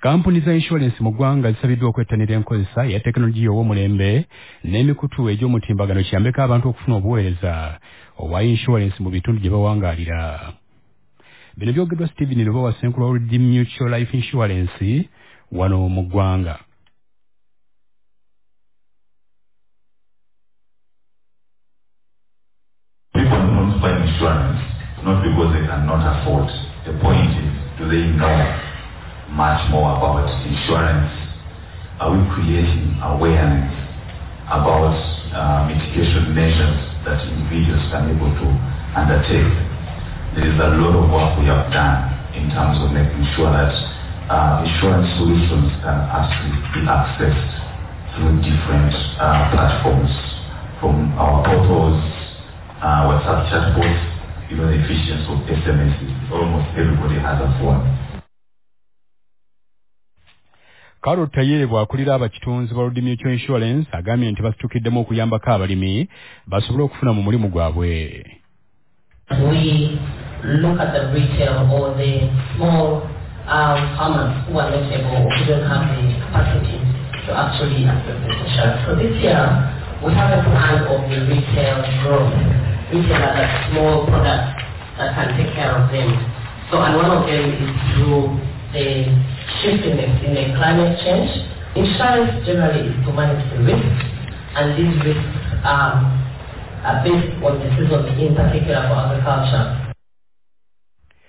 Kampuni za insurance mu ggwanga zisabiddwa okwettanira enkozesa ya tekinologiya ow'omulembe n'emikutu egy'omutimbagano kiyambeko abantu okufuna obuweereza obwa insurance mu bitundu gye bawangaalira. Bino byogeddwa Stephen Lubo wa Senkula wa Redeem Mutual Life Insurance wano mu ggwanga. People don't buy insurance not because they cannot afford. The point is, do they know much more about insurance? Are we creating awareness about mitigation measures that individuals can be able to undertake? There is a lot of work we have done in terms of making sure that insurance solutions can actually be accessed through different platforms, from our portals, WhatsApp chatbots, even the efficiency of SMS. Almost everybody has a phone. Carol Taye bw'akulira abakitunzi ba Redeem Mutual Insurance agambye nti basitukiddemu okuyambako abalimi basobole okufuna mu mulimu gwabwe. We look at the retail or the small farmers who are not able or who don't have the capacity to actually access this insurance. So this year we have a plan of the retail growth. Retail are like small products that can take care of them. So, and one of them is through the shift in the climate change. Insurance generally is to manage the risks, and these risks are based on the season, in particular for agriculture.